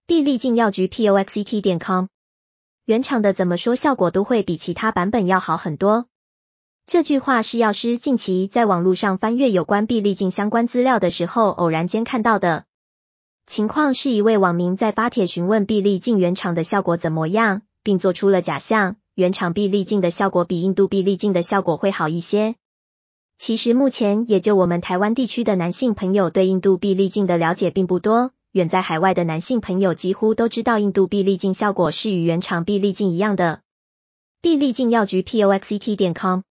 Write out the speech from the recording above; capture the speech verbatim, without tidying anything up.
必利净药局 P O X E T 点 com， 原厂的怎么说效果都会比其他版本要好很多。这句话是药师近期在网络上翻阅有关必利净相关资料的时候偶然间看到的。情况是一位网民在发帖询问必利净原厂的效果怎么样，并做出了假象，原厂必利净的效果比印度必利净的效果会好一些。其实目前也就我们台湾地区的男性朋友对印度必利净的了解并不多，远在海外的男性朋友几乎都知道印度必利净效果是与原厂必利净一样的。必利净药局 P O X E T 点 com